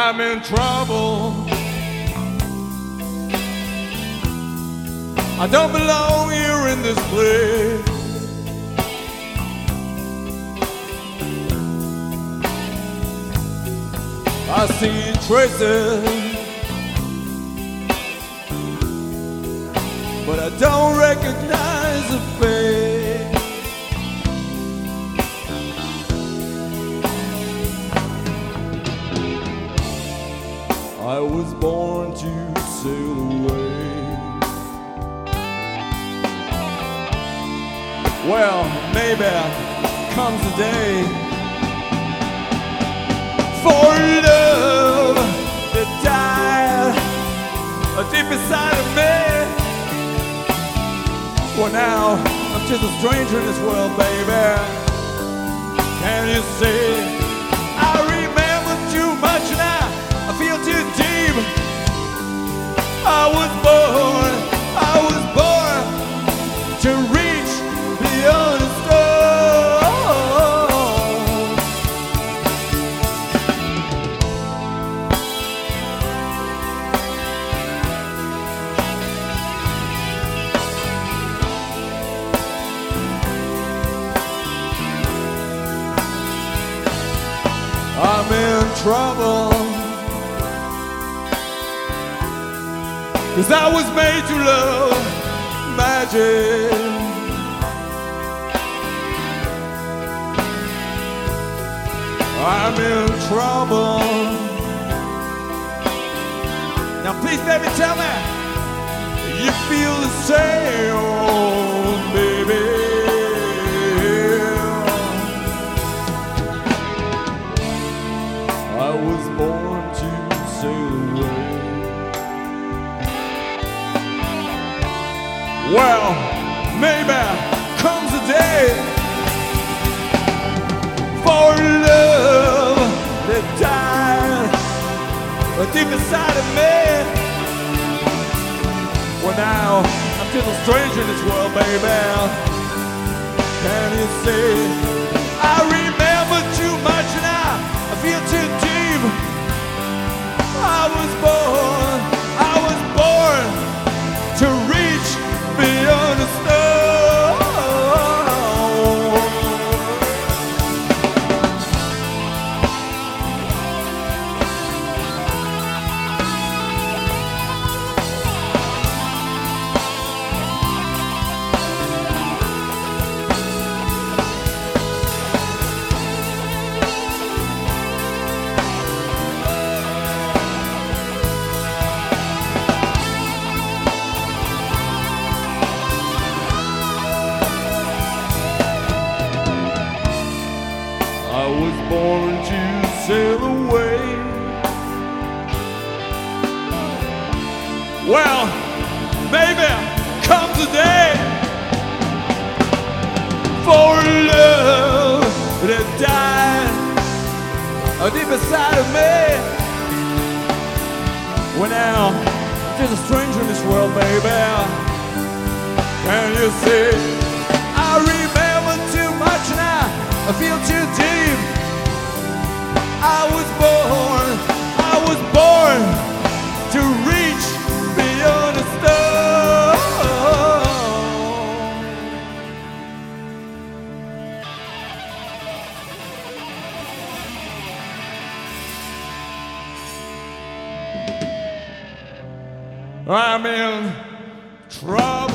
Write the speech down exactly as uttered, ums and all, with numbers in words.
I'm in trouble. I don't belong here in this place. I see traces, but I don't recognize the face. I was born to sail away. Well, maybe comes a day for love that died deep inside of me. Well, now I'm just a stranger in this world, baby. Can you see? I remember too much now. I feel too deep. I was born, I was born to reach beyond the stars. I'm in trouble, 'cause I was made to love magic. I'm in trouble. Now please, baby, tell me you feel the same, baby. I was born to sail away. Well, maybe comes a day for love that died deep inside of me. Well, now I'm just a stranger in this world, baby. Can you see? I remember too much now. I feel too deep. I was born, I was born to reach beyond the stars. I was born to sail away. Well, maybe comes a day for love that died deep inside of me. Well, now I'm just a stranger in this world, baby. Can you see? I remember too much now. I feel too deep. I was born, I was born to reach beyond the stars. I'm in trouble.